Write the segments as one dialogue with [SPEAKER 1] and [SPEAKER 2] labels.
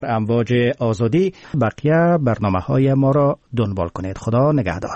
[SPEAKER 1] امواج آزادی. بقیه برنامه‌های ما را دنبال کنید. خدا نگهدار.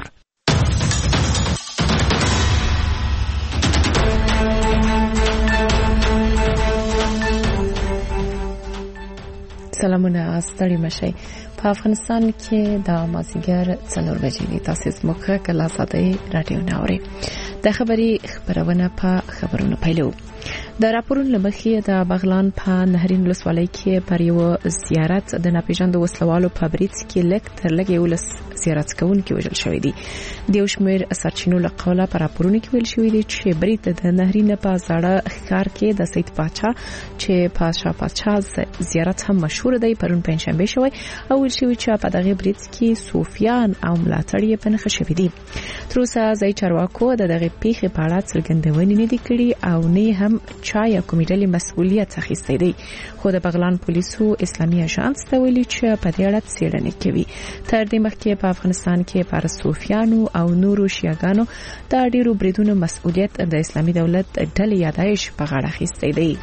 [SPEAKER 2] سلامونه، ستړي مشئ. په افغانستان کې د مازیګر 4 بجې دي. تاسو زموږ کله آزادۍ رادیو ناوري. د خبري خبرونه په خبرونو پیلو. د راپورونو لمخې د بغلان په نهرین ولسوالۍ کې پر یو زیارت د ناپېژاندو وسلوالو په برید کې لږ تر لږه 11 زیارت کوونکي وژل شوي دي. د یو شمېر سرچینو له قوله په راپورونو کې ویل شوي دي چې برید د نهرین په زاړه ښار کې د سید پاچا چې پاشا پاچا زیارت هم مشهور دی پرون پنځشنبه شوی او ویل شوی چې په دغه برید کې صوفیان او ملاتړي په نښه شوي دي. تر اوسه ځای چارواکو د دغه پیښې په اړه څرګندونې نه دي کړې او نه هم چا یا کومې ډلې مسؤلیت اخیستی دی. خو د بغلان پولیسو اسلامي اژانس ته ویلي چې په دې اړه څېړنې کوي. تر دې مخکې په افغانستان کې پر صوفیانو او نورو شیعاګانو د ډیرو بریدونو مسؤلیت د اسلامي دولت ډلې یا داعش په غاړه اخیستی دی.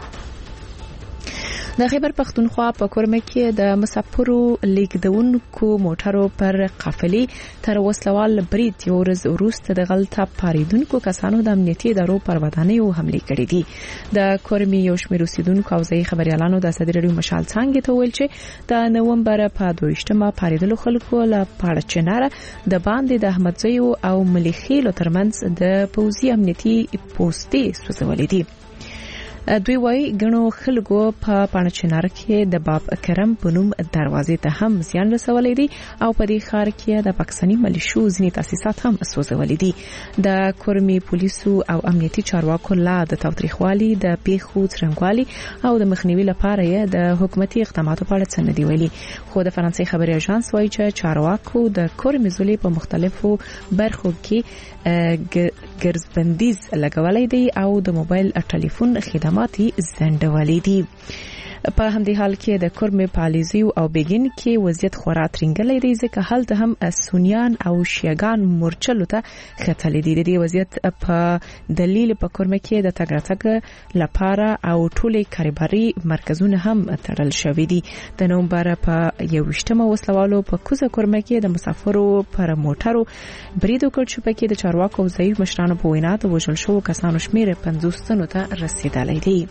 [SPEAKER 2] د خیبر پختونخوا په کورمه کې د مسافرو لیکدونکو موټرو پر قافلې تر وسلوال برید یو ورځ وروسته د غلطه پاریدونکو کسانو د امنیتي ادارو پر ودانیو حمله کړې دي. د کورمي یو شمېر اوسیدونکو او ځایي خبريالانو د صدر رادیو مشال څنګه ته ویل چې د نومبر په 22مه پاریدلو خلکو له پاړه چناره د باندې د احمدزیو او مليخیلو ترمنځ د پوزي امنیتي پوسټي سوځولې دي. دوی وايي غنو خلکو په پانچنار کې د باب کرم په نوم دروازې ته هم زیان رسولې دي او په دې ښار کې د پاکستاني ملیشو ځینې تاسیسات هم سوځولې دي. د کورمي پولیسو او امنیتي چارواکو لا د تاوتریخوالي د پیښو څرنګوالي او د مخنیوي لپاره یې د حکومتي اقداماتو په اړه څه نه دی ویلي. خو د فرانسې خبري اژانس وايي چې چارواکو د کورمي زولې په مختلفو برخو کې ګرځبندیز لګولې دي او د موبایل ټلیفون خدماتي زندولې دي. په همدې حال کې د کورمي پالیزیو او بیګین کې وضعیت خورا ترنګلې دی ځکه هلته هم سنیان او شیعاګان مورچلو ته خطلې دي. د دې وضعیت په دلیل په کورمه کې د تګ راتګ لپاره او ټولې کاروباري مرکزونه هم تړل شوي دي. د نومبر په 21مه وسلوالو په کوزه کورمه کې د مسافرو پر موټرو برید وکړ چې پکې د چارواکو او ضعیف مشرانو په وینا د وژل شوو کسانو شمېر 50 تنو ته رسیدلی دی.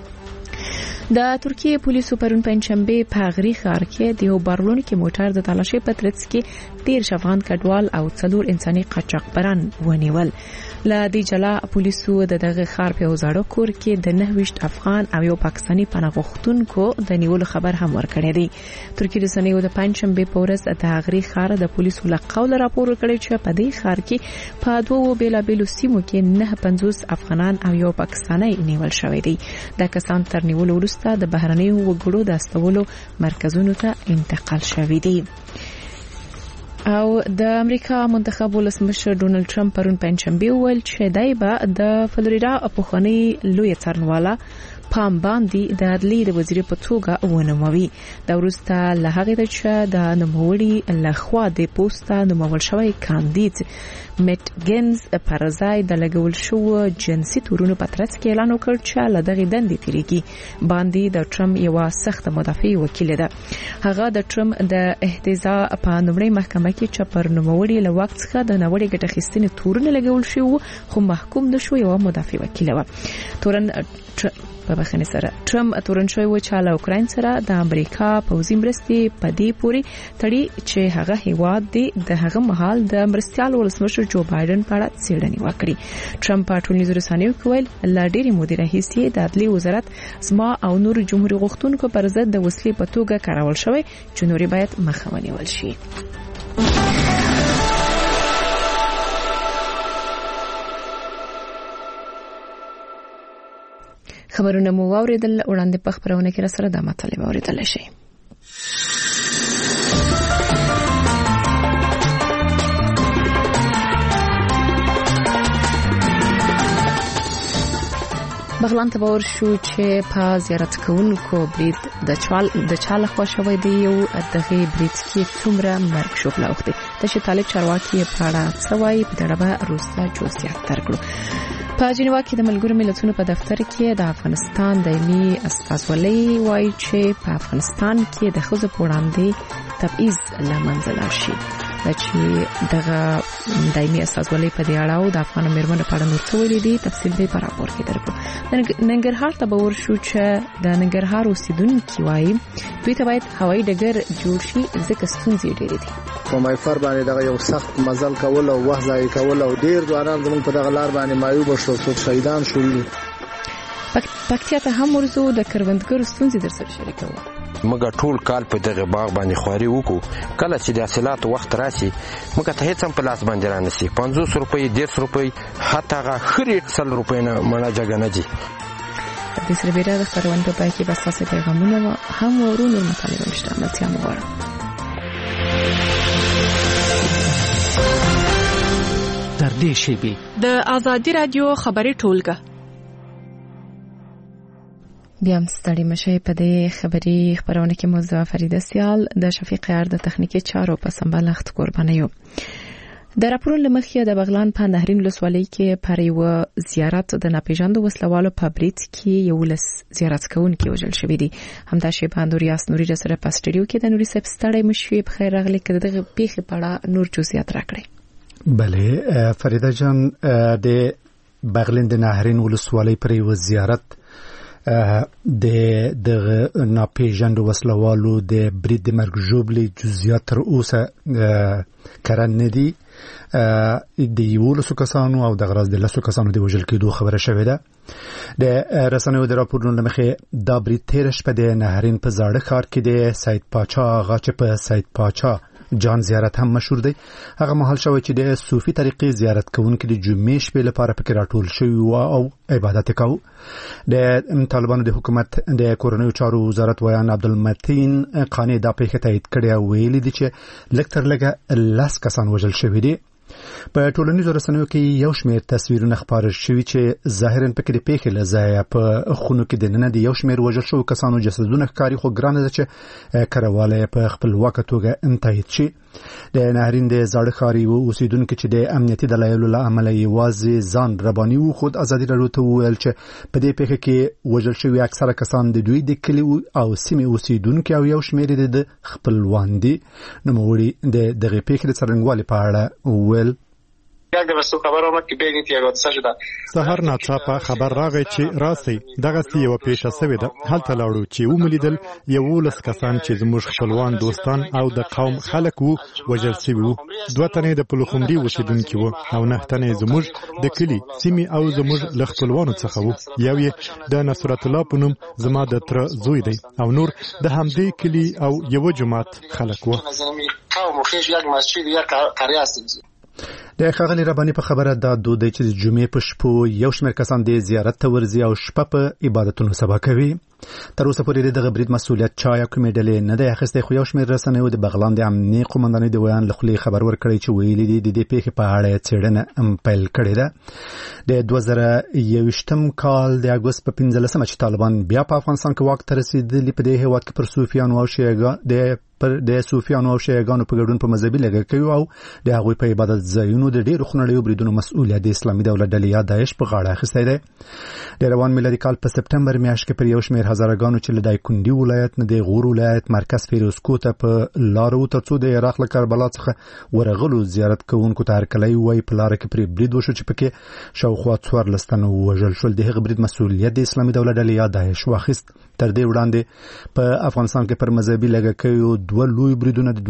[SPEAKER 2] د ترکیه پولیسو پرون پنځشنبه په غری ښار کې د یو بارلون کې موټر د تلاشي په ترڅ کې 13 افغان کډوال او 4 انساني قاچاقبران ونیول. له دې جلا پولیسو د دغه ښار په وزارت کور کې د 29 افغان او یو پاکستاني پناه غوښتونکو د نیولو خبر هم ورکړی دی. ترکیه رسنیو د پنځشنبه په ورځ د غری ښار د پولیسو له قوله راپور کړی چې په دې ښار کې په دوه بیلابېلو سیمو کې 50 افغانان او یو پاکستانی نیول شوی دی. د کسان تر نیولو وروسته د بهرنیو وګړو د استولو مرکزونو ته انتقال شوی دی. او د امریکا منتخب ولسمشر ډونالد ټرمپ پرون پنځشنبه ویل چې دای به د فلوریدا پخوانی لوی څارنواله پام باندې د عدلي د وزیر په توګه ونوموي. دا وروسته له هغه چې د نوموړي لخوا د پوسټه نومول شوی کاندید میټ ګینز پر ځای د لګول شو جنسي تورونو په ترڅ کې اعلان وکړ چې له دغه دندې تیریږي. باندې د ټرمپ یو سخت مدافع وکیل ده. هغه د ټرمپ د احتجاج په نومړي محکمه کې چې پر نوموړي له وخت څخه د نوړي ګټه اخیستنې تورونه لګول شو خو محکوم نشو. یو مدافع وکیل و تورن په بخښنې سره ټرمپ تورن شوی و چې له اوکراین سره د امریکا پوځي مرستې په دې پوري تړي چې هغه هیواد دی د هغه مهال د مرستيال ولسمشر جو بایدن په اړه څېړنې وکړي. ټرمپ په ټولنیزو رسنیو کې ویل لا ډېری مودې راهیسې د عدلي وزارت زما او نور جمهوریت غوښتونکو پر ضد د وسلې په توګه کارول شوی چې نوري باید مخه ونیول شي. خبرونه مو واوریدل. وړاندې په خبرونه کې را سره د مطلب اوریدل شي. بغلان ته باور شو چې په زیارت کوونکو برید د چاله خوا شوی دی او دغه برید کې څومره مرګ شو بلوخته د چې طالب چارواکي په اړه څوای په دغه روسته جوړسیات درکړو. په جنیوا کې د ملګرو ملتونو په دفتر کې د افغانستان دایمي استازولۍ وایي چې په افغانستان کې د ښځو په وړاندې تبعیض له منځه لاړ شي. چې دغه دایمي استازولۍ په دې اړه او د افغان مېرمنو په اړه نور څه ویلي دي تفصیل به په راپور کې درکړو. ننګرهار ته به ورشو چې د ننګرهار اوسیدونکي وایي دوی ته باید هوایي ډګر جوړ شي ځکه ستونزې ډېرې دي.
[SPEAKER 3] په مایفر باندې دغه یو سخت مزل کول او وخت ضایع کول او ډیر ځوانان زموږ په دغه لار باندې معیوب شول څوک شهیدان شول.
[SPEAKER 2] پکتیا ته هم ورځو د کروندګرو ستونزې درسره شریکوو.
[SPEAKER 4] موږ ټول کال په دغه باغ باندې خواري وکړو کله چې د حاصلاتو وخت راشي موږ ته هیڅ هم په لاس باندې را نشي 50 روپۍ 10 روپۍ حتی هغه خریټ 100 روپۍ نه مړه جګه نه دي.
[SPEAKER 2] د سربېره د خبرونه په پای کې بس تاسو پیغامونه هم ورونو مطالبه نشته ملتیا مغواړم.
[SPEAKER 1] در دې شیبي
[SPEAKER 5] د آزادي رادیو خبري ټولګه
[SPEAKER 2] بیا هم ستړي مشي په دې خبري خبرونه کې موضوع فریده سیال د شفیق یار د تخنیکی چارو په سمبالښت قرباني یو. د راپورونو لمخې د بغلان په نهرین ولسوالۍ کې پر یو زیارت د ناپېژاندو وسلوالو په برید کې یو لس زیارت کوونکي وژل شوي دي. همدا شی په اندوریاس نوري سره په سټډیو کې د نوري صاحب ستړي مشي په خیر راغلي کې دغه پیښې په اړه نور جزئیات راکړي.
[SPEAKER 6] بله فریده جان د بغلان د نهرین ولسوالۍ پر یو زیارت د ناپېژاندو وسلوالو د برید د مرګ ژوبلې جزئیات تر اوسه کره نه دي. د 11 کسانو او د غراز د 10 کسانو د وژل کېدو خبره شوې ده. د رسنیو د راپورونو لمخې دا برید تیر شپه د نهرین په زاړه ښار کې د سید پاچا آغا چې په سید پاچا جان زیارت هم مشهور دی هغه مهال شوی چې د صوفي طریقې زیارت کوونکي د جمعې شپې لپاره پکې راټول شوي او عبادت کوي. د طالبانو د حکومت د کورنیو چارو وزارت ویان عبدالمتین قانی دا پیښه تایید کړې او ویلي دي چې لږ تر لږه 10 کسان وژل شوي دي. په ټولنیزو رسنیو کې یو شمېر تصویرونه خپاره شوي چې ظاهراً پکې د پیښې له ځایه په خونو کې دننه د یو شمېر وژل شوو کسانو جسدونه ښکاري خو ګرانه ده چې کړهواله په خپلواکه توګه تایید شي. د نهرین د زاړه ښار یو اوسیدونکي چې د امنیتي دلایلو له امله یوازې ځان رباني و خود ازادي راډیو ته وویل چې په دې پیښه کې وژل شوي اکثره کسان د دوی د کلي او سیمې اوسیدونکي او یو شمېر د خپلوان دي. نوموړي د دغه پیښې د څرنګوالي په اړه وویل
[SPEAKER 7] سهار ناڅاپه خبر راغی چې راسي دغه یو پیښه شوې ده. هلته لاړو چې وملیدل 11 کسان چې زموږ خپلوان دوستان او د قوم خلک وو وژل شوي وو. 2 تنې د پلوخمدي اوسیدونکي وو او 9 تنې زموږ د کلي سیمې او زموږ له خپلوانو څخه وو. یو یې د نصرت الله په نوم زما د تر زوی دی او نور د همدې کلي او یو جماعت خلک وو.
[SPEAKER 6] د ښاغلي رباني په خبره دا دود دی چې د جمعې په شپو یو شمېر کسان د زیارت ته ورځي او شپه په عبادتونو سبا کوي. تر اوسه پورې دغه برید مسؤلیت چا یا کومې ډلې نه دی اخیستی خو یو شمېر رسنیو د بغلان د امنیتي قومندانۍ د ویان له خولې خبر ورکړی چې ویلي دي د دې پیښې په اړه څېړنه پیل کړې ده. د 2021 کال د اګوست په 15 چې طالبان بیا په افغانستان کې واک ته رسېدلي په دې هېواد کې پر صوفیانو او شیعه د صوفیانو او شیعهګانو په ګډون په مذهبي لږکیو او د هغوی په عبادت ځایونو د ډېرو خونړیو بریدونو مسؤلیت د اسلامي دولت ډلې یا داعش په غاړه اخیستی دی. د روان میلادي کال په سپټمبر میاشت کې پر یو شمېر هزارګانو چې له دایکنډي ولایت نه د غور ولایت مرکز فیروزکو ته په لارو ترڅو د عراق له کربلا څخه ورغلو زیارت کوونکو ته هرکلی وایي په لاره کې پرې برید وشو چې پکې شاوخوا 14 تنه ووژل شول. د هغه برید مسؤلیت د اسلامي دولت ډلې یا داعش واخیست. تر دې وړاندې په افغانستان کې پر مذهبي لږکیو 2 لوی بریدونه د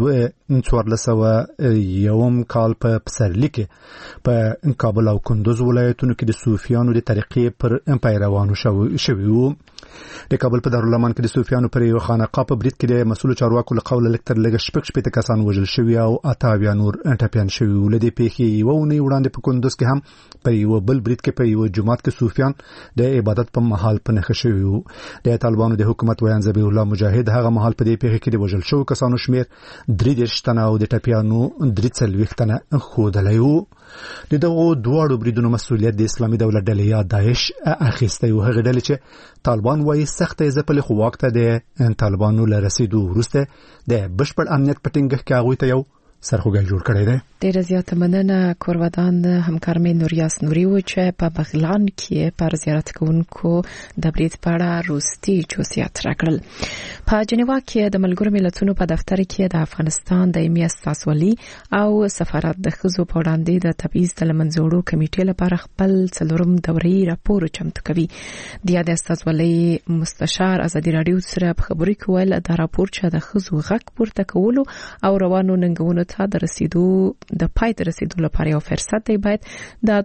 [SPEAKER 6] 1401 کال په پسرلي کې په کابل او کندوز ولایتونو کې د صوفیانو د طریقې پر پیروانو شوي وو. د کابل په دارالمان کې د صوفیانو پر یو خانقاه په برید کې د مسؤل چارواکو له قوله لږ تر لږه 6 کسان وژل شوي او 8 نور ټپیان شوي وو. له دې پیښې یوه اونۍ وړاندې په کندوز کې هم په یو بل برید کې په یو جومات کې صوفیان د عبادت په مهال په نښه شوي وو. د طالبانو د حکومت ویان ذبیح الله مجاهد هغه مهال په دې پیښه کې د وژل شوو کسانو شمیر 33 تنه او د ټپیانو 43 تنه ښودلی وو. د دغو دواړو بریدونو مسؤلیت د اسلامي دولت ډلې یا داعش اخیستی و. هغه ډلې چې طالبان وایي سخته ځپلې خو واک ته د طالبانو له رسېدو وروسته د بشپړ امنیت په ټینګښت کې هغوی ته یو سرخوږی جوړ کړی دی.
[SPEAKER 2] ډیره زیاته مننه کورودان همکار مې نوریاس نوري و چې په بغلان کې پر زیارت کوونکو د برید په اړه روستي جزئیات راکړل. په جنیوا کې د ملګرو ملتونو په دفتر کې د افغانستان دایمي استازولي او سفارت د ښځو په وړاندې د تبعیض د له منځه وړو کمیټې لپاره خپل څلورم دوري راپور چمتو کوي. د یاد استازولي مستشار ازادي راډیو سره په خبرو کې ویل دا راپور چې د ښځو غږ پورته کولو او روانو ننګونو ته د رسیدو د پای ته رسیدو لپاره یو فرصت دی. باید د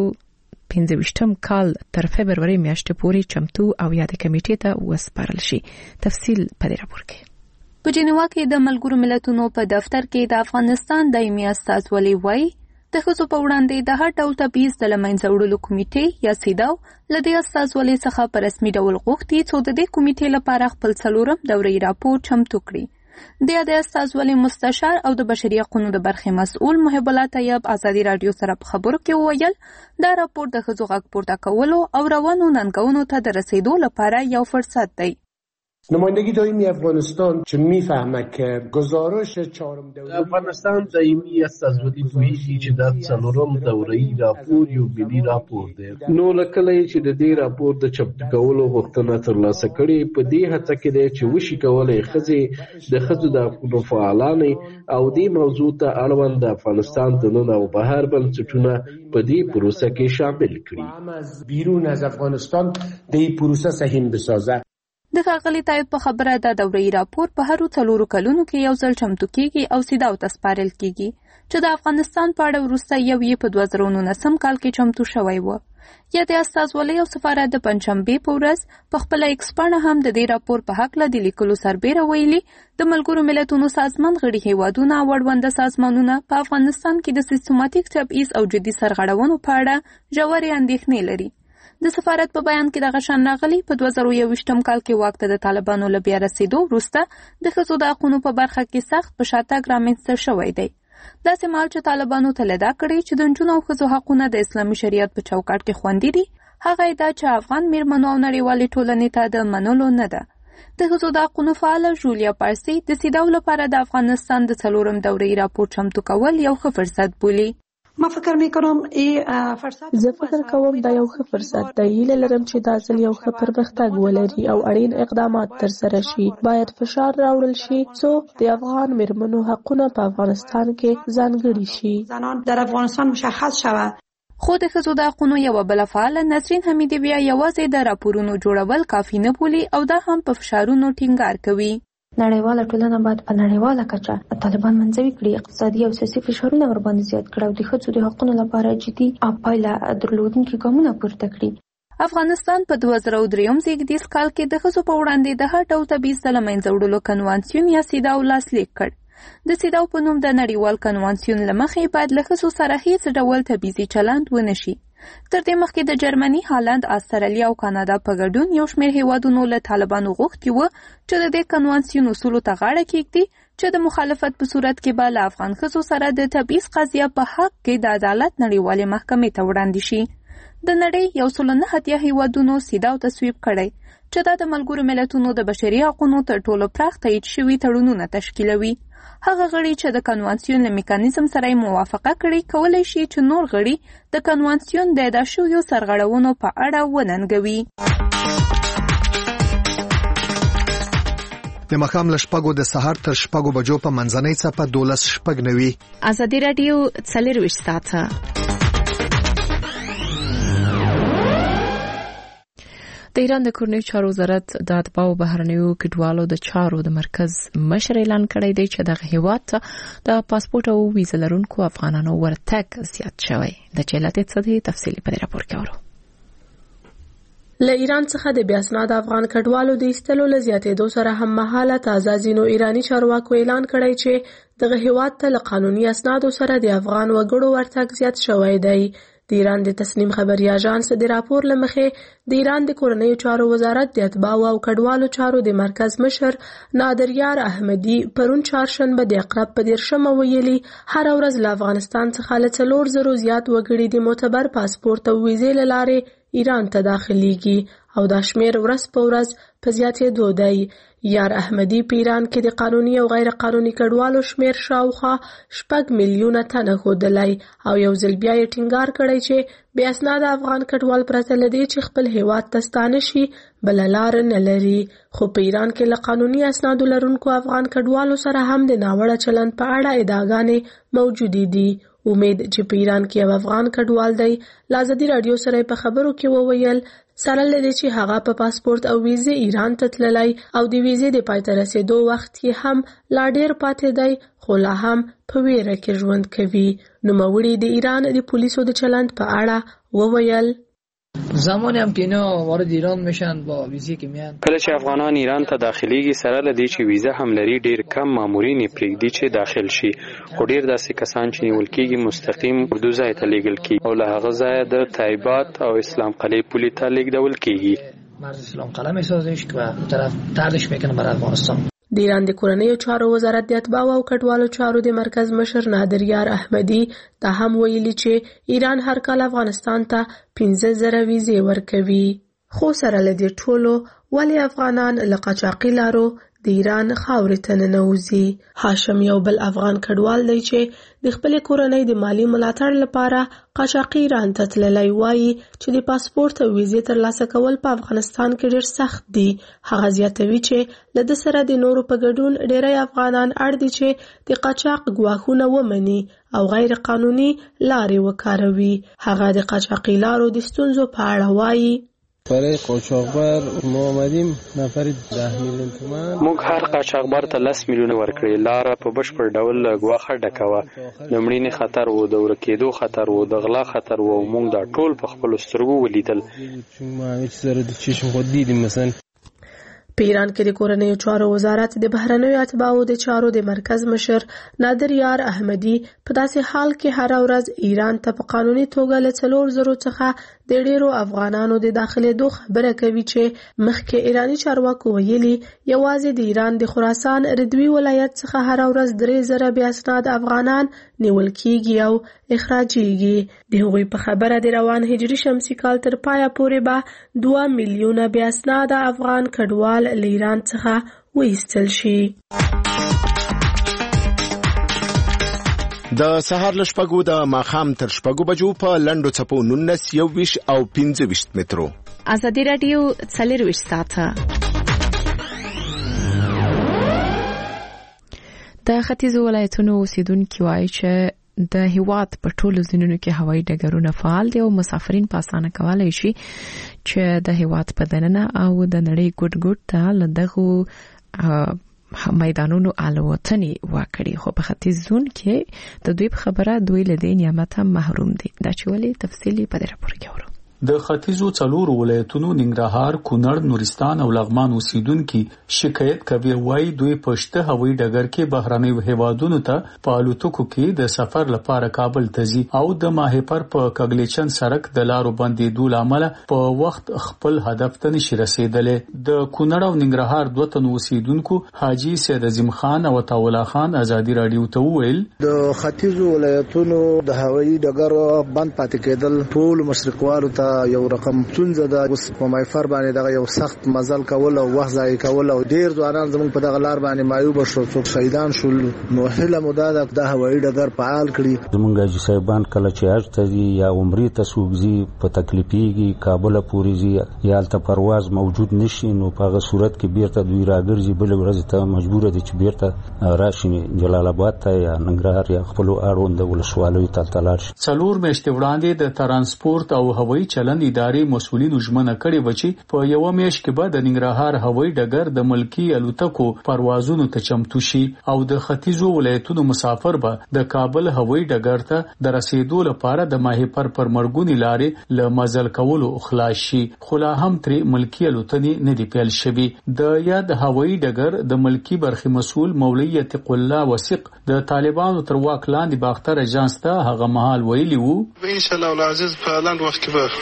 [SPEAKER 2] 2015 کال تر فبرवरी میاشتې پورې چمتو او یاد کمیټې ته وسپارل شي. تفصیل په دې راپور کې.
[SPEAKER 8] په جنیوا کې د ملګرو ملتونو په دفتر کې د افغانستان دایمي استازولي وایي د ښځو په وړاندې د هر ډول تبعیض د له منځه وړلو کمیټې یا سیداو له دې استازولۍ څخه په رسمي ډول غوښتي څو د دې کمیټې لپاره خپل څلورم دوري راپور چمتو کړي. د استازولۍ مستشار او د بشري حقوقو د برخې مسؤل محب الله طیب ازادي راډیو سره په خبرو کې وویل دا راپور د ښځو غږ پورته کولو او روانو ننګونو ته د رسیدو لپاره یو فرصت دی.
[SPEAKER 9] نمایندگی دائمی افغانستان چه میفهمه که گزارش چهارم دوره
[SPEAKER 10] افغانستان دائمی استازولي پوهیږي چې دا څلورم دوره‌ای راپور یو ملي راپور دی. نو لکه چې د دې راپور د چمتو کولو غوښتنه ترلاسه کړي په دې هڅه کې دی چې وشي کولای ښځې د ښځو د حقوقو فعالانې او دې موضوع ته اړوند د افغانستان د نن او بهر بنسټونه په دې پروسه کې شامل کړي.
[SPEAKER 9] بیرون از افغانستان د دې پروسه سهم بسازه.
[SPEAKER 8] د ښاغلي طیب په خبره د دوره‌ای راپور په هرو 4 کلونو کې یو ځل چمتو کیږي او سیداو ته سپارل کیږي چې د افغانستان په اړه وروسته یو یې په 2019 کال کې چمتو شوی و. یا د استازولۍ او سفارت د پنځشنبې په ورځ په خپل ایکس پاڼه هم د دې راپور په حق له لیکلو سربېره ویلي د ملګرو ملتونو سازمان غړي هیوادونه او اړونده سازمانونه په افغانستان کې د سیستماتیک تبعیض او جدي سرغړونو په اړه ژورې اندېښنې لري. د سفارت په بیان کې دغه شان راغلی په 2021 کال کې واک ته د طالبانو له بیا رسیدو وروسته د ښځو د حقونو په برخه کې سخت په شاتګ رامنځته شوی دی. داسې مهال چې طالبانو تلدا کړی چې د نجونو او ښځو حقونه د اسلامي شریعت په چوکاټ کې خوندي دي، هغه دا چې افغان میرمنو او نړیوالې ټولنې ته د منلو نه ده. د ښځو د حقونو فعاله جولیا پارسي د سیداو لپاره د افغانستان د څلورم دورې راپور چمتو کول یو ښه فرصت بولي.
[SPEAKER 11] زه فکر کوم دا یو ښه فرصت دی. هیله لرم چې دا ځل یو ښه پرمختګ ولري او اړین اقدامات ترسره شي. باید فشار راوړل شي څو د افغان میرمنو حقونه په افغانستان کې ځانګړي شي.
[SPEAKER 8] زنان در افغانستان مشخص شود. خو د ښځو د حقونو یوه بله فعاله نسرین حمیدي بیا یوازې د راپورونو جوړول کافي نه بولي او دا هم په فشارونو ټینګار کوي.
[SPEAKER 12] نړیواله ټولنه باید په نړیواله کچه طالبان منځوي کړي، اقتصادي او سیاسي فشارونه ورباندې زیات کړي او د ښځو د حقونو لپاره جدي او پایله درلودونکي ګامونه پورته کړي.
[SPEAKER 8] افغانستان په 2003 زیږدیز کال کې د ښځو په وړاندې د هر ډول تبعیض د له منځه وړلو کنوانسیون یا سیداو لاسلیک کړ. د سیداو په نوم د نړیوال کنوانسیون له مخې باید له ښځو سره هیڅ ډول تبعیضي چلند ونه شي. تر دې مخکې د جرمني، هالند، استرالیا او کاناډا په ګډون یو شمېر هیوادونو له طالبانو غوښتي وو چې د دې کنوانسیون اصولو ته غاړه کېږدي چې د مخالفت په صورت کې به له افغان ښځو سره د تبعیض قضیه په حق کې د عدالت نړیوالې محکمې ته وړاندې شي. د نړۍ 109 هیوادونو سیداو تصویب کړی چې دا د ملګرو ملتونو د بشري حقوقو تر ټولو پراخ تایید شوي تړونونه تشکیلوي. هغه غړي چې د کنوانسیون له میکانیزم سره موافقه کړي کولای شي چې نور غړي د کنوانسیون د ادا شویو سرغړونو په اړه وننګوي.
[SPEAKER 13] د مخام له شپږو د سهار تر شپږو بجو په منځنۍ څپه 12:09
[SPEAKER 2] ازادي راډیو 24 ساعته. د ایران د کورنیو چارو وزارت د اتباعو بهرنیو کډوالو د چارو د مرکز مشر اعلان کړی دی چې دغه هیواد ته د پاسپورت او ویزه لرونکو افغانانو ورتګ زیات شوی. د چیلات څخه تفصیلی په راپور کې اورو.
[SPEAKER 11] له ایران څخه د بیا اسناد افغان کډوالو د ایستلو له زیاتېدو سره هم مهاله تازه ځینو ایرانی چارواکو اعلان کړی چې دغه هیواد ته له قانوني اسنادو سره د افغان وګړو ورتګ زیات شوی دی. د ایران د تسنیم خبري اژانس د راپور لمخې د ایران د کورنیو چارو وزارت د اتباعو او کډوالو چارو د مرکز مشر نادریار احمدی پرون چهارشنبه د اقرب په 10 ویلي هر ورځ له افغانستان څخه له 4,000 زیات وګړي د معتبر پاسپورت او ویزې له لارې ایران ته داخليږي او دا شمیر ورځ په ورځ په زیاتېدو دی. یار احمدي په ایران کې د قانوني او غیر قانوني کډوالو شمیر شاوخوا 6 میلیونه تنه ښودلی او یو ځل بیا یې ټینګار کړی چې بې اسناده افغان کډوال پرته له دې چې خپل هیواد ته ستانه شي بله لار نه لري. خو په ایران کې له قانوني اسنادو لرونکو افغان کډوالو سره هم د ناوړه چلند په اړه ادعاګانې موجودې دي. امید چې په ایران کې یو افغان کډوال دی له ازادي راډیو سره په خبرو کې وویل سره له دې چې هغه په پاسپورت او ویزې ایران ته تللی او د ویزې د پای ته رسېدو وخت یې هم لا ډېر پاتې دی خو لا هم په ویره کې ژوند کوي. نوموړي د ایران د پولیسو د چلند په اړه وویل
[SPEAKER 14] زمانی هم که اینا وارد ایران میشن با ویزی که میان
[SPEAKER 15] کله چې افغانان ایران ته داخليږي سره لدی چې ویزه هم لري ډیر کم مامورین پرېږدي چې داخل شي خو ډیر داسې کسان چې نیول کېږي مستقیم اردو ځای ته لیږل کېږي او له هغه ځایه د تایبات او اسلام قلعه پولې ته لیږدول کېږي.
[SPEAKER 14] مرز اسلام قلعه میسازش که به طرف تردش میکنه بر افغانستان.
[SPEAKER 11] د ایران د کورنیو چارو وزارت د اتباعو او کډوالو چارو د مرکز مشر نادر یار احمدي دا هم ویلي چې ایران هر کال افغانستان ته 15,000 ویزې ورکوي. خو سره له دې ټولو ولې افغانان له قاچاقي لارو د ایران خاورې ته ننوځي؟ هاشم یو بل افغان کډوال دی چې د خپلې کورنۍ د مالي ملاتړ لپاره قاچاقي ایران ته تللی وایي چې د پاسپورت او ویزې ترلاسه کول په افغانستان کې ډېر سخت دي. هغه زیاتوي چې له ده سره د نورو په ګډون ډېری افغانان اړ دي چې د قاچاق ګواښونه ومني او غیر قانوني لارې وکاروي. هغه د قاچاقي لارو د ستونزو په اړه وایي
[SPEAKER 16] برای قاچاقبر ما آمدیم نفر 10 میلیون تومان
[SPEAKER 15] موږ هر قاچاقبر ته 10 میلیونه ورکړي. لاره په بشپړ ډول له ګواښه ډکه وه. لومړنی خطر و د ورکېدو خطر و د غلا خطر و موږ دا ټول په خپلو سترګو ولیدل.
[SPEAKER 16] ما هیڅ سره د چشم خود دیدیم. مثلا
[SPEAKER 11] په ایران کې د کورنیو چارو وزارت د بهرنیو اتباعو د چارو د مرکز مشر نادر یار احمدي په داسې حال کې هر ورځ ایران ته په قانوني توګه له 4,000 څخه د ډیرو افغانانو د داخلېدو خبره کوي چې مخکې ایرانی چارواکو ویلي یوازې د ایران د خراسان رضوي ولایت څخه هر ورځ 3,000 بې اسناد افغانان نیول کېږي او اخراجېږي. د هغوی په خبره د روان هجري شمسي کال تر پایه پورې به 2 میلیونه بې اسناد افغان کډوال له ایران څخه وایستل شي.
[SPEAKER 17] د سهار له 6 د ماښام تر 6 بجو په لنډو څپو 19 21 او 25 مترو.
[SPEAKER 2] ازادي راډیو 24 ساعته د ختیځو ولایتونو اوسیدونکي وایي چې د هیواد په ټولو ځینونو کې هوایي ډګرونه فعال دي او مسافرین په اسانه کولای شي چې د هیواد په دننه او د نړۍ ګډ ګډ ته له دغو میدانونو الوتنې وکړي. خو په ختیځ زون کې د دوی په خبره دوی له دې نعمته محروم دي. دا چې ولې تفصیلی په دې راپور کې ورو.
[SPEAKER 18] د ختیځو 4 ولایتونو ننګرهار، کونړ، نورستان او لغمان اوسیدونکي شکایت کوي وایي دوی پښته هوایي ډګر کې بهرنیو هیوادونو ته په الوتکو کې د سفر لپاره کابل ته ځي او د ماهیپر په کګلیچن سړک د لارو بندیدو لامل په وخت خپل هدف ته نشي رسیدلی. د کونړ او ننګرهار 2 تن اوسیدونکو حاجی سید عظیم خان او عطاءالله خان ازادي راډیو ته وویل
[SPEAKER 3] د ختیځو ولایتونو د هوایي ډګر بند پاتې کېدل ټول مشرقوالو ته یو رقم څنګه د اوس په مایفر باندې دغه یو سخت مزل کول او وخت ضایع کول او ډیر ځوانان زموږ په دغه لار باندې مایوب شو، څوک شهیدان شول. نو هله مودا د هوایي ډګر فعال کړي.
[SPEAKER 19] زموږ حاجی صاحبان کله چې حج ته ځي یا عمرې ته سوګزي په تکلیفيږي کابل پورې ځي یا الته پرواز موجود نشي نو په هغه صورت کې بیرته دوی راګرځي بل ورځ ته مجبور دي چې بیرته راشي جلال آباد ته یا ننګرهار یا خپل اړوند ولسوالیو ته تلل شي.
[SPEAKER 18] 4 میاشتې وړاندې د ترانسپورت او هوایي چلند ادارې مسؤلینو ژمنه کړې و چې په یو میاشت کې به د ننګرهار هوایي ډګر د ملکی الوتکو پروازونو ته چمتو شي او د ختیځو ولایتونو مسافر به د کابل هوایي ډګر ته د رسیدو لپاره د ماهیپر پر مرګونی لارې له مزل کولو خلاص شي. خو لا هم تر ملکی الوتنې نه دی پیل شوی. د یاد هوایي ډګر د ملکی برخې مسؤل مولوی عتیق الله وثیق د طالبانو تر واک لاندې باختر اجانس ته هغه مهال ویلی وو
[SPEAKER 20] ان شاء الله العزیز په لاند وخت کې به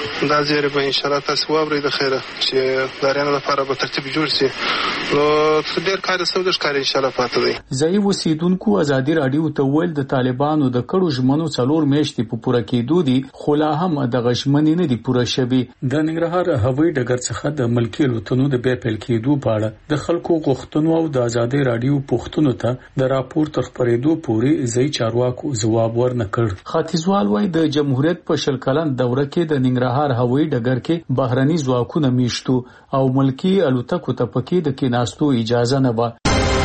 [SPEAKER 20] دا زیری به ان شاء الله تاسو واورئ د خیره چې داریانو لپاره به ترتیب جوړ شي نو ډېر کار سودش کار ان شاء الله پاتې دی.
[SPEAKER 18] ځای اوسیدونکو ازادي رادیو ته ویل د طالبانو د کړو ژمنو 4 میاشتې په پوره کېدو دي خو لا هم د غشمنې نه دي پوره شوي. د ننګرهار هوایي ډګر څخه د ملکي الوتنو د بیا پیل کېدو په اړه د خلکو غوښتنو او د ازادي رادیو پوښتنو ته د راپور تر خپرېدو پورې ځای چارواکو ځواب ورنکړ. ختیځوال وايي د جمهوریت په 20 کلن دوره کې د ننګرهار هوایي ډګر کې بهرني ځواکونه میشتو او ملکي الوتکو ته پکې د کېناستو اجازه نه و.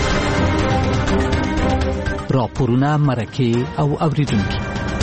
[SPEAKER 21] راپورونه مرکه او اوریدونکو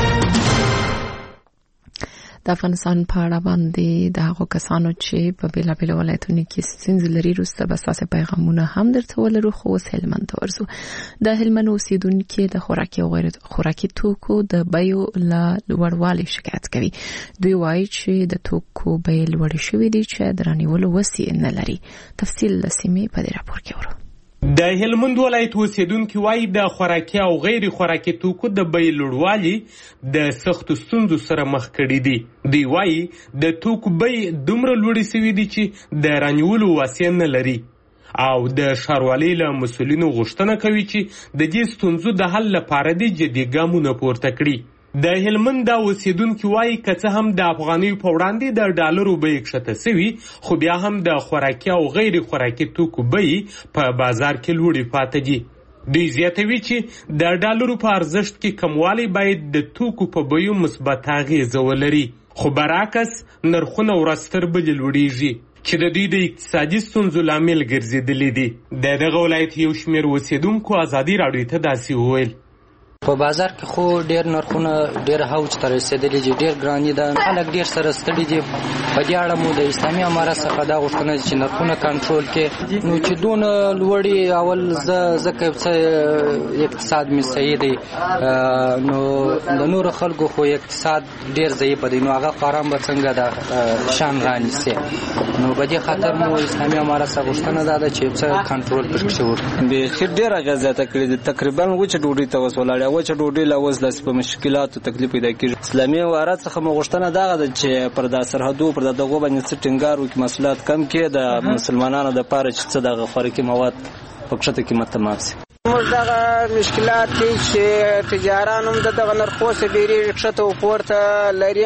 [SPEAKER 2] د افغانستان په اړه باندې د هغو کسانو چې په بیلابیلو ولایتونو کې ستونزې لري وروسته به ستاسو پیغامونه هم درته ولرو. خو اوس هلمند ته ورځو. د هلمند اوسیدونکي د خوراکي او غیر خوراکي توکو د بیو له لوړوالي شکایت کوي. دوی وایي چې د توکو بیې لوړې شوې دي چې د رانیولو وسیله نه لري. تفصیل له سیمې په دې راپور کې ورو.
[SPEAKER 22] د هلمند ولایت اوسیدونکي وایي د خوراکي او غیر خوراکي توکو د بیې لوړوالي د سختو ستونزو سره مخ کړي دي. دوی وایي د توکو بیې دومره لوړې شوې دي چې د رانیولو وسیله نه لري او د ښاروالۍ له مسؤلینو غوښتنه کوي چې د دې ستونزو د حل لپاره د جدي ګامونه پورته کړي. د هلمند د اوسیدونکي وایي که څه هم د افغانیو په وړاندې د ډالرو بیې کښته سوي خو بیا هم د خوراکي او غیر خوراکي توکو بیې په بازار کې لوړې پاتې دي. دوی زیاتوي چې د ډالرو په ارزښت کې کموالی باید د توکو په بیو مثبت اغیزه ولري خو برعکس نرخونه ورځ تر بلې لوړیږي چې د دوی د اقتصادي ستونزو لامل ګرځېدلي دي. د دغه ولایت یو شمېر اوسیدونکو ازادي راډیو ته داسې وویل.
[SPEAKER 23] په بازار کې خو ډېر نرخونه ډېر هوج ته رسېدلي دي، ډېر ګراني ده، خلک ډېر سره ستړي دي. په دې اړه مو د اسلامي امارت څخه دا غوښتنه چې نرخونه کنټرول کړي. نو چې دونه لوړي اول ځکه چې اقتصاد مې صحیح دی نو د نورو خلکو خو اقتصاد ډېر ضعیف دی نو هغه خارام به څنګه د شان رانیسي. نو په دې خاطر مو اسلامي امارت څخه غوښتنه ده چې څه کنټرول پکې وکړي.
[SPEAKER 16] بخیر ډېر اغیزه کړې تقریبا وچه ډوډۍ ته وسولاړه وچه ډوډۍ لا وزلس په مشکلاتو تکلیف پیدا کیږي. اسلامي امارت څخه مغشتنه دغه د چې پر د سرحدو پر دغه باندې څټنګار او مسولات کم کې د مسلمانانو د پاره چې دغه خوراکي مواد په کښته کې متماس
[SPEAKER 24] موږ دغه مشکلات کې چې تجاران هم دغه نرخو سره ډېری کښته او پورته لري.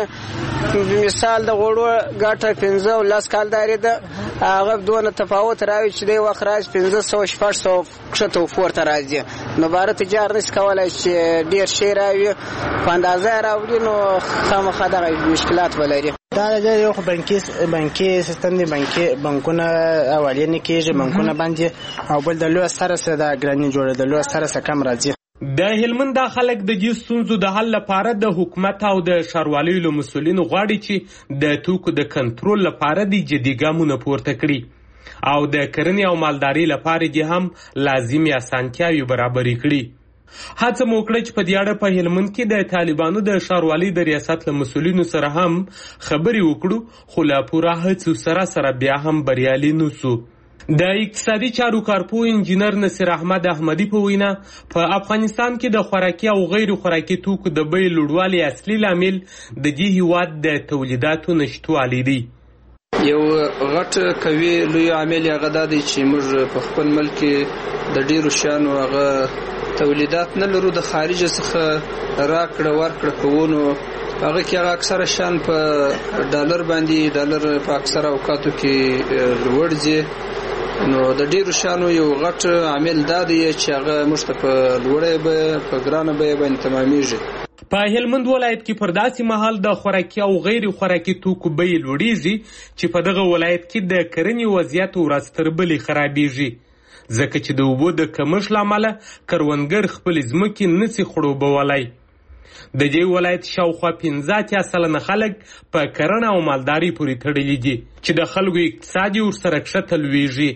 [SPEAKER 24] مثال د غوړو ګټه 15 او 10 کالداري ده هغه دونه تفاوت راوي چې د وخت راځي 1500 شپږ کښته او پورته راځي. نو بار تجار نس کولای چې ډېر شي راوي په اندازه راوړي نو خامخا دغه مشکلات ولري.
[SPEAKER 25] دا یو بانکي سیستم دی بانکونه اولیه نه کېږي بانکونه باندې او بل د لوی سره د ګرانی جوړه د لوی سره کم راځي.
[SPEAKER 22] د هلمند د خلک د دې ستونزو د حل لپاره د حکومت او د ښاروالۍ له مسؤلینو غواړي چې د توکو د کنټرول لپاره د جدي ګامونه پورته کړي او د کرنې او مالدارۍ لپاره دې هم لازمي اسانتیاوې برابرې کړي. هڅه مو وکړه چې په دې اړه په هلمند کې د طالبانو د ښاروالۍ د ریاست له مسؤلینو سره هم خبرې وکړو خو لا پوره هڅو سره بیا هم بریالي نه سو. د اقتصادي چارو کارپو انجینر نصیر احمد احمدی په وینا په افغانستان کې د خوراکي او غیر خوراکي توکو د بیې لوړوالي اصلي لامل د دې هیواد د تولیداتو نشتوالی دی.
[SPEAKER 23] یو غټ کوي لوی عامل هغه دا دی چې موږ په خپل ملک د ډیرو شیانو هغه تولیدات نه لرو، د خارج څخه راکړه ورکړه کوونو هغه کې هغه اکثره شان په ډالر باندې ډالر په اکثره اوقاتو کې لوړ ځي. نو د ډیرو شانو یو غټ عامل دا دی چې هغه موږ ته په لوړې بیه په ګرانه بیه باندې تمامیږي.
[SPEAKER 22] په هلمند ولایت کې پر داسې مهال د خوراکي او غیر خوراکي توکو بیې لوړیږي چې په دغه ولایت کې د کرنې وضعیت ورځ تر بلې خرابیږي ځکه چې د اوبو د کمښت له امله کروندګر خپل ځمکې نشي خړوبولی. د دې ولایت شاوخوا 15% خلک په کرنه او مالدارۍ پورې تړلي دي چې د خلکو اقتصاد یې ورسره کښته لویږي.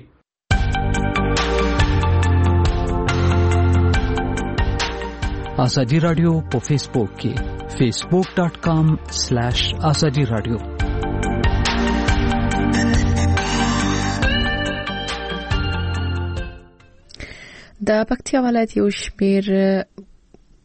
[SPEAKER 21] آزادی رادیو په فیسبوک کې facebook.com/azadi radio.
[SPEAKER 2] د پکتیا ولایت یو شمېر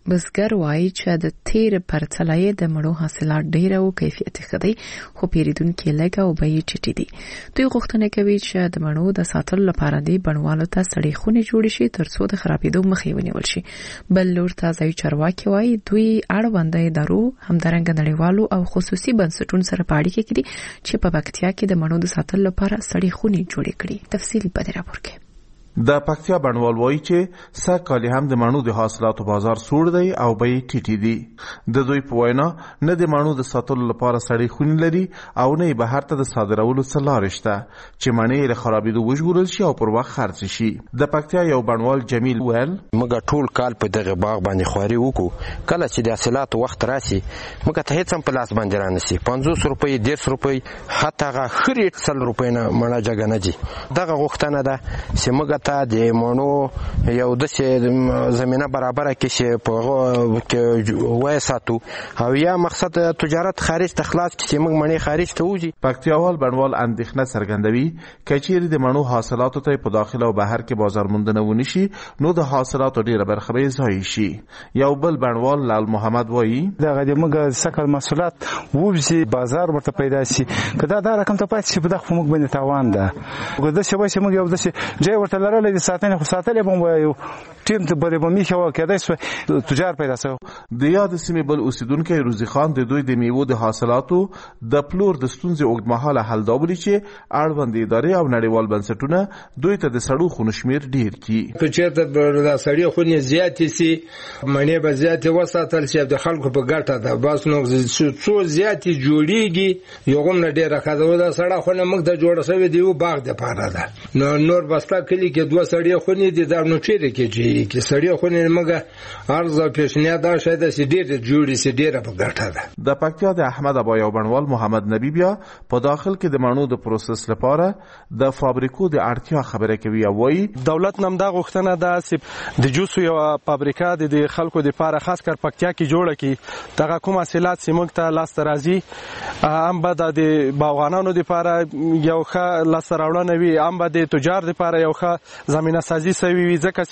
[SPEAKER 2] بزګر وایي چې د تیر پرتلای د مړو حاصلات ډیر او کیفیت ښه دي خو پیریدونکو لږه او به یې ټیټي دي. دوی غوښتنه کوي چې د مړو د ساتلو لپاره د بڼوالو ته سړې خونې جوړ شي ترڅو د خرابېدو مخه ونیول شي. بل لور ته ځای چارواکي وایي دوی اړوند ادارو همدارنګه نړیوالو او خصوصي بنسټونو سره په اړیکه کې دي چې په پکتیا کې د مړو د ساتلو لپاره سړې خونې جوړې کړي. تفصیل په دې راپور کې.
[SPEAKER 1] د پکتیا بڼوال وایي چې سږ کال هم د مڼو د حاصلاتو بازار سوړ دی او بیې ټیټې دي. د دوی په وینا نه د مڼو د ساتلو لپاره سړې خونې لري او نه یې بهر ته د صادرولو څه لارې شته چې مڼې له خرابېدو وژغورل شي او پر وخت خرڅ شي. د پکتیا یو بڼوال جمیل ویل
[SPEAKER 4] موږ ټول کال په دغه باغ باندې خواري وکړو، کله چې د حاصلاتو وخت راشي موږ ته هیڅ هم په لاس باندې رانشي. 50 روپۍ 10 روپۍ حتی هغه ښه ریټ 100 روپۍ نه مڼه جګه نه دي. دغه غوښتنه ده چې موږ ته د مڼو یو داسې زمینه برابره کړي چې په هغه کې وساتو او یا مقصد تجارت خارج ته خلاص کړي چې موږ مڼې خارج ته وځي.
[SPEAKER 1] پکتیاوال بڼوال اندېښنه څرګندوي که چیرې د مڼو حاصلاتو ته په داخل او بهر کې بازار موندنه ونی شي نو د حاصلاتو ډیره برخه به ضایع شي. یو بل بڼوال لال محمد وایي
[SPEAKER 5] دغه د موږ سکل محصولات وبسي بازار ورته پیدا شي کدا دا رقم ته پاتې شي په دغه موږ باندې تاوان ده. ګوده شوی چې موږ یو داسې ځای ورته لرل دي ساتنه خو ساتلې به یو ټیم ته بری به میخه وکړای شو تجار پیدا شو.
[SPEAKER 1] د یاد سیمې بل اوسیدونکو روزي خان د دوی د میوو د حاصلاتو د پلور د ستونزې اوږدمهاله حل دا بولي چې اړوند ادارې او نړیوال بنسټونه دوی ته د سړو خونو شمیر ډیر کی.
[SPEAKER 6] په چیرته د سړی خونې زیاتې سي مڼې به زیاتې وساتل شي د خلکو په ګټه ده. بس نو څو زیاتې جوړیږي یو هم نه ډیره خاطر د سړی خونه موږ د جوړ شوی دی باغ د پاره ده. نور بستا کلی کې دوه سړی خونې دي دا نو چیرې کې سړی خونې موږ عرض او پیشنهاد دا شاید چې ډېر جوړې سي ډېره په ګټه ده.
[SPEAKER 1] د پکتیا د احمد ابا یو بڼوال محمد نبی بیا په داخل کې د مڼو د پروسس لپاره د فابریکو د اړتیا خبره کوي او وایي
[SPEAKER 7] دولت نم دا غوښتنه ده چې د جوسو یو فابریکا د خلکو د لپاره خاص کر پکتیا کې جوړه کړي. دغه کوم حاصلات چې موږ ته لاس ته راځي هم به د باغوانانو د لپاره یو ښه لاسته راوړنه وي هم به د تجار د لپاره یو ښه زمینه سازي سوي وي ځکه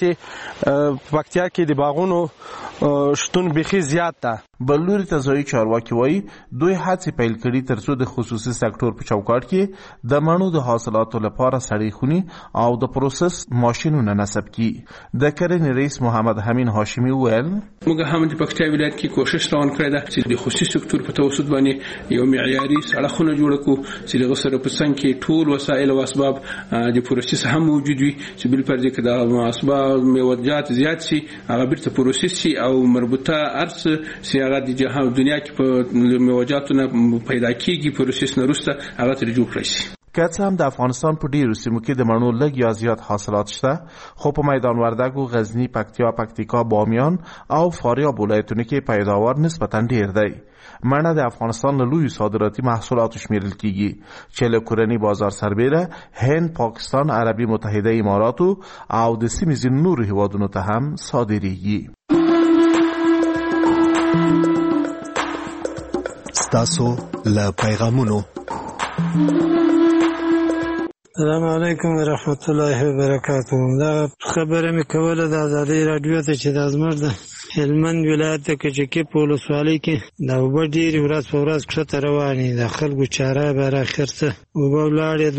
[SPEAKER 7] چې پکتیا کې د باغونو شتون بخي زیات ده.
[SPEAKER 1] بل لوري ته ځایي چارواکي وایي دوی هڅې پیل کړي ترڅو د خصوصي سکتور په چوکاټ کې د مڼو د حاصلاتو لپاره سړې خونې او د پروسس ماشینونه نصب کړي. د کرنې رئیس محمد حمین هاشمي وویل
[SPEAKER 26] موږ هم د پکتیا ولایت کې کوشش روان کړی ده چې د خصوصي سکتور په توسط باندې یو معیاري سړه خونه جوړ کړو چې دغه سره په څنګ کې ټول وسایل او اسباب د پروسس هم موجود وي چې بل پر دې کې د اسباب میوجات زیات شي هغه بیرته پروسس شي او مربوطه ارس چې هغه د جهان دنیا کې په میوجاتو نه پیدا کیږي پروسس نه وروسته هغه تر جوړ کړی شي.
[SPEAKER 1] که څه هم د افغانستان په ډیرو سیمو کې د مڼو لږ یا زیات حاصلات شته خو په میدان وردګو، غزنی، پکتیا، پکتیکا، بامیان او فاریاب ولایتونو کې پیداوار نسبتا ډیر دی. مڼه د افغانستان له لویو صادراتي محصولاتو شمیرل کیږي چې له کورني بازار سربیره هند، پاکستان، عربي متحده اماراتو او د سیمې ځینو نورو هیوادونو ته هم صادریږي.
[SPEAKER 13] ستاسو له پیغامونو.
[SPEAKER 27] السلام علیکم ورحمت الله وبرکاته. دا خبره مې کوله د ازادي رادیو ته چې د زموږ د هلمند ولایت د کچکي په ولسوالۍ کې د اوبه ډېرې ورځ په ورځ کښته روانې د خلکو چاره بر اخر څه اوبه ولاړې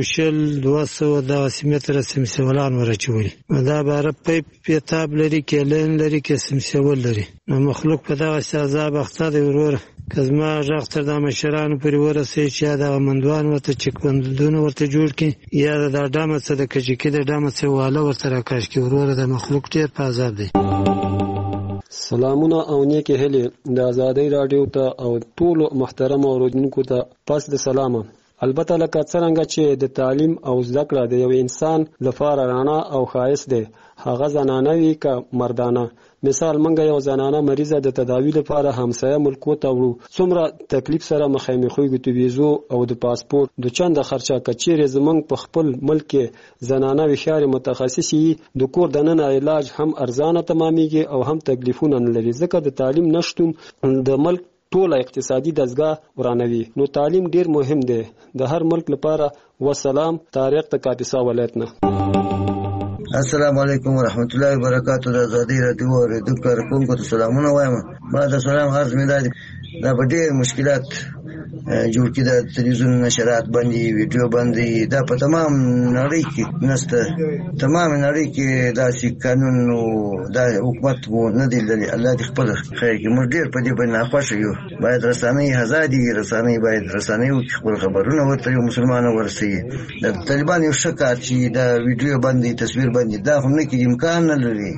[SPEAKER 27] 200 متره سمسولان ورچولي. دا باره پیپ پیتاب لري کیلین لري کې سمسول لري. نو مخلوق په دغه عذاب اخته دی وروره که زما غږ تر دا مشرانو پورې ورسوي چې یا دغه مندوان ورته چکبندونه ورته جوړ کړي یا د ډامه څه د کجکي د ډامه څه واله ورته راکاږ کړي. وروره د مخلوق ډېر په عذاب دی.
[SPEAKER 28] سلامونه او نیکې هیلې د ازادۍ راډیو ته او ټولو محترم اوریدونکو ته پس د سلامه. البته لکه څرنګه چې د تعلیم او زده کړه د یو انسان لپاره رڼا او ښایست دی هغه زنانه وي که مردانه. مثال منګه یو زنانه مریضه د تداوی لپاره همسایه ملکو ته وړو څومره تکلیف سره مخامخېږو د ویزو او د پاسپورت د چنده خرچه کچېرې زمونږ په خپل ملک کې زنانه وښیارې متخصصي د کور دننه علاج هم ارزانه تمامېږي او هم تکلیفونه نه لري ځکه د تعلیم نشتون د ملک ټوله اقتصادي دستګاه ورانوي. نو تعلیم ډیر مهم دی د هر ملک لپاره. وسلام. طارق د کاپیسا ولایت نه.
[SPEAKER 8] السلام علیکم ورحمت الله وبرکاتہ. د ازادي رادیو اوریدونکو کارکونکو ته سلامونه وایم. ما د سلام عرض مې دا په ډېر مشکلات جوړ کړي. د تلویزیون نشرات باندې ویډیو باندې دا په تمام نړۍ کې نسته. تمام نړۍ کې داسې قانون او دا حکومت مو نه دی لري. الله دې خپل خیر کړي. موږ ډېر په دې باندې ناخوښه یو. باید رسنۍ ازادي باید رسنۍ خپل خبرونه ورته یو مسلمان ورسي. د طالبان یو شکایت چې دا ویډیو باندې تصویر باندې دا هم نه کې امکان نه لري.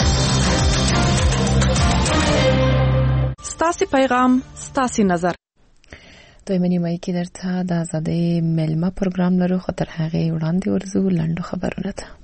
[SPEAKER 9] ستاسو پیغام ستاسو نظر.
[SPEAKER 2] دویمه نیمه کې درته د آزادۍ ملما پروګرام لرو. خاطر هغه وړاندې ورزو لنډو خبرونه ته.